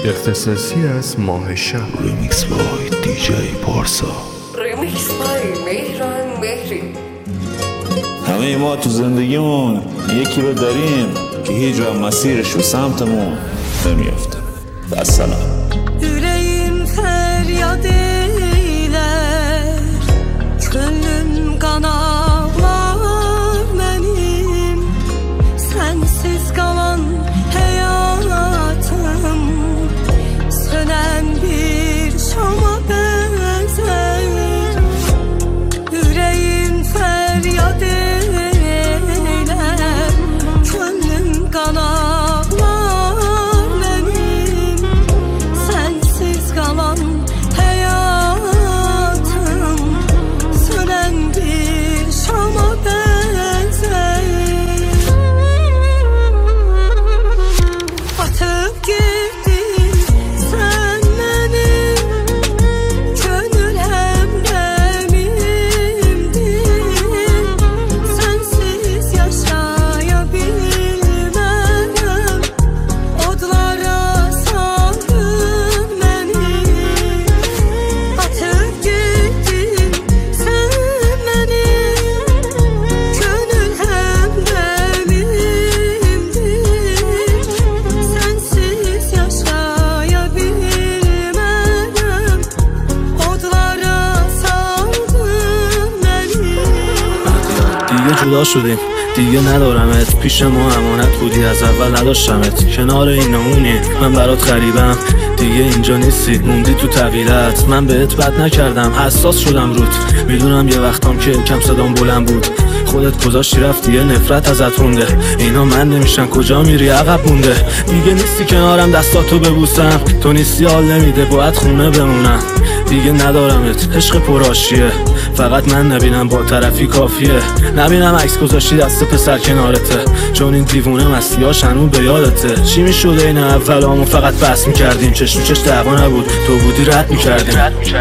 اختصاصی از ماه شب. ریمیکس بای دیجی پارسا. ریمیکس بای مهران مهری. همه ما تو زندگیمون یکی رو داریم که هیچ وقت مسیرش رو سمتمون نمیافته. السلام. Yüreğim feryat eyler, könlüm kan ağlar benim. Sensiz kalan hayatım sönen bir şama benzer. Yüreğim feryat eyler, könlüm kan ağlar benim. Sensiz kalan hayatım sönen bir şama benzer. Atıp gittin sen beni, gönül hemremimdin. Sensiz yaşayabilmem, odlara saldın beni. Atıp gittin sen beni, gönül hemremimdin. Sensiz yaşayabilmem, odlara saldın beni. دیگه جدا شدیم، دیگه ندارمت. پیش ما امانت بودی، از اول نداشتمت. کنار این اونی من برات غریبم، دیگه اینجا نیستی، موندی تو تغییرات. من بهت بد نکردم، حساس شدم روت. میدونم یه وقتام که کم صدام بلند بود، خودت گذاشتی رفتی، یه نفرت ازت مونده. اینا من نمیشن، کجا میری؟ عقب مونده. دیگه نیستی کنارم دستاتو ببوسم، تو نیستی حال نمیده، باید خونه بمونم. دیگه ندارمت، عشق پرآشیه، فقط من نبینم با طرفی کافیه. نبینم عکس گذاشتی دست پسر کنارته، چون این دیوونه مستیاش هنوز به یادته. چی میشد این اولامون فقط بس میکردیم، چشم چش دعوا نبود، تو بودی رد میکردیم.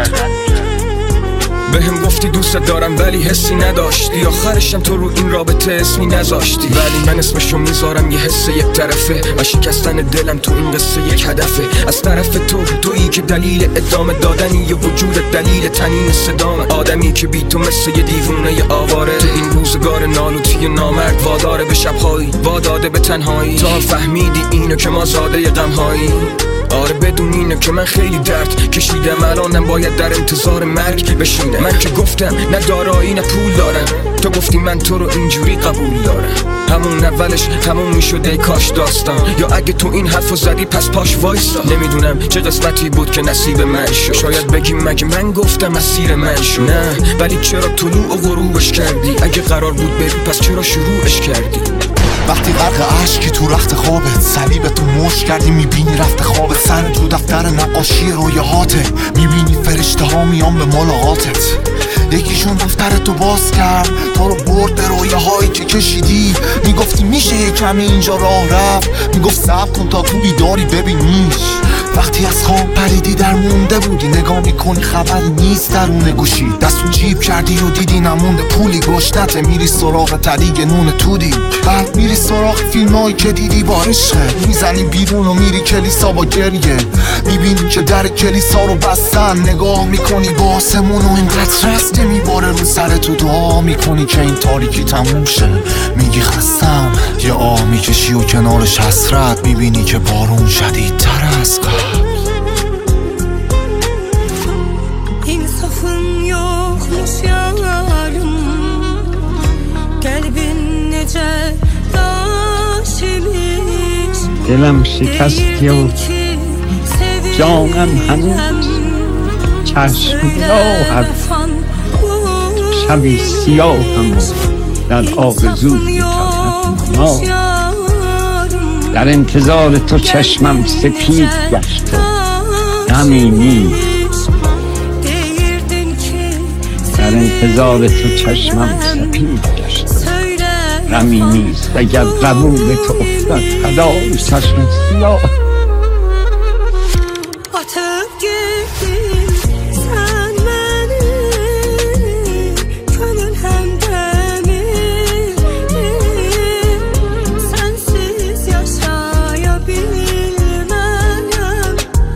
بهم گفتی دوست دارم ولی حسی نداشتی، آخرشم تو رو این رابطه اسمی نذاشتی. ولی من اسمشو میذارم یه حس یک طرفه، و شکستن دلم تو این قصه یک هدفه. از طرف تویی که دلیل ادامه دادنی یه وجود، دلیل تنین صدام. آدمی که بی تو مثل یه دیوونه یه آواره، تو این روزگار نالوتی نامرد واداره به شبهایی، واداده به تنهایی. تا فهمیدی اینو که ما زاده غمهایی. آره بدون اینه که من خیلی درد کشیدم، الانم باید در انتظار مرگ بشینم. من که گفتم نه دارایی نه پول دارم، تو گفتی من تو رو اینجوری قبول دارم. همون اولش تموم میشد ای کاش داستان، یا اگه تو این حرفو زدی پس پاش وایسا. نمیدونم چه قسمتی بود که نصیب من شد، شاید بگیم مگه من گفتم مسیر من شد. نه ولی چرا طلوع و غروبش کردی؟ اگه قرار بود بری پس چرا شروعش کردی؟ وقتی غرق عشقی تو رخت خوابت، صلیب تو مشت کردی میبینی رفت خوابت. سر تو دفتر نقاشی رویاهاته، میبینی فرشته ها میان به ملاقاتت. یکیشون دفتر تو باز کرد، تو رو برد به رویاهایی که کشیدی. میگفتی میشه یه کمی اینجا راه رفت، میگفت صبر کن تا تو بیداری ببینیش. وقتی از خواب پریدی در مونده بودی، نگاه میکنی خبری نیست درون گوشی. دستو جیب کردی و دیدی نمونده پولی، گشتته میری سراغ تریگ نون تودی. بعد میری سراغ فیلمایی که دیدی با عشقت، میزنی بیرون و میری کلیسا با گریه. میبینی که در کلیسا رو بستن، نگاه میکنی با آسمون و اینقدر رسته میباره رو سر تو. دعا میکنی که این تاریکی تموم شه، میگی خستم، یه آه میکشی و کنارش حسرت. میبینی که بارون شدیدتر از قبل. İnsafın yokmuş yarım, kalbin nece taş imiş. دلم شکستی و جانم هنوز چشم راهت. شبی سیاهم در آرزوی ما، در انتظار تو چشمم سپید گشت و غمی نیست. در انتظار تو چشمم سپید گشت و غمی نیست. اگر قبول تو افتاد فدای چشم سیاه. Atıp gittin sen beni, gönül hemdemin. Sensiz yaşayabilmem,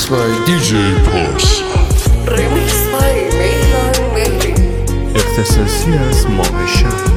by DJ پارسا. Remix by مهران مهری. اختصاصی از ماه شب.